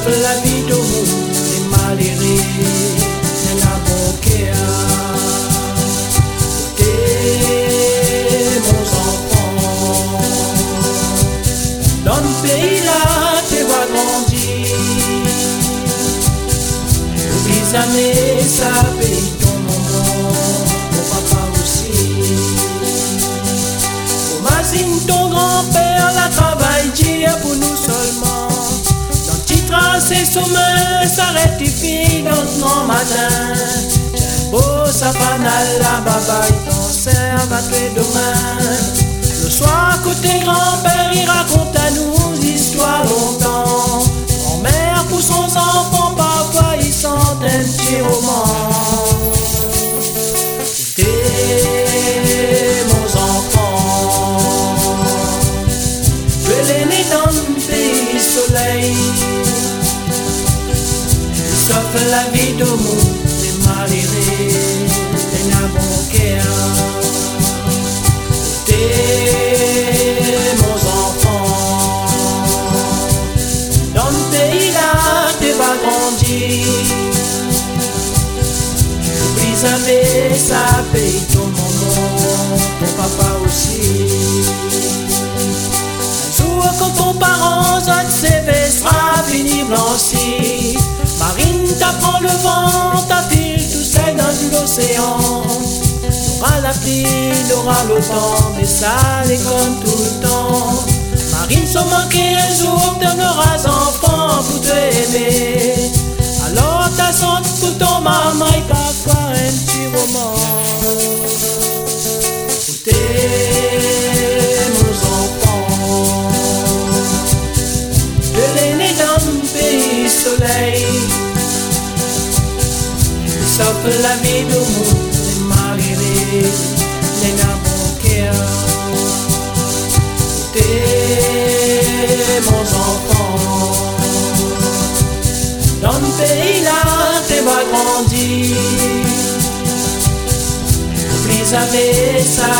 sauve la vie de vous, les malheureux, et la banquière. T'es mon enfant, dans le pays là, tu vas grandir. Oublie jamais ça, paye ton maman, ton papa aussi. Imagine ton grand-père, la travaille dire pour nous seulement. Dans petit tracé sommeil, ça rectifie dans le grand matin. Tiens beau, ça banal, la baba, il t'en sert à tuer demain. Le soir, côté grand-père, il raconte à nous histoires longtemps. Grand-mère pour son enfant, parfois il sent un petit roman. T'es mon enfant, tu es l'aîné dans le pays soleil. Sauf la vie de monde, les malheureux, les nabanqueurs. T'es mon enfant, dans le pays là, tu vas grandir. Oublie jamais ça, paye ton maman, ton papa aussi. Un jour quand ton parent, ça te sera fini blanchi. Marine t'apprend le vent, ta file tout seul dans l'océan. T'auras la pluie, t'auras l'automne, mais ça l'est comme tout le temps. Marine se manquer un jour, t'auras enfant pour te aimer. Alors ta sente pour ton maman et parfois un petit roman. T'es mon enfant, de l'aîné dans le pays soleil. Sauf la vie de monde, les malheureux, les nabanqueurs. T'es mon enfant, dans le pays là, tu vas grandir. Oublie jamais ça,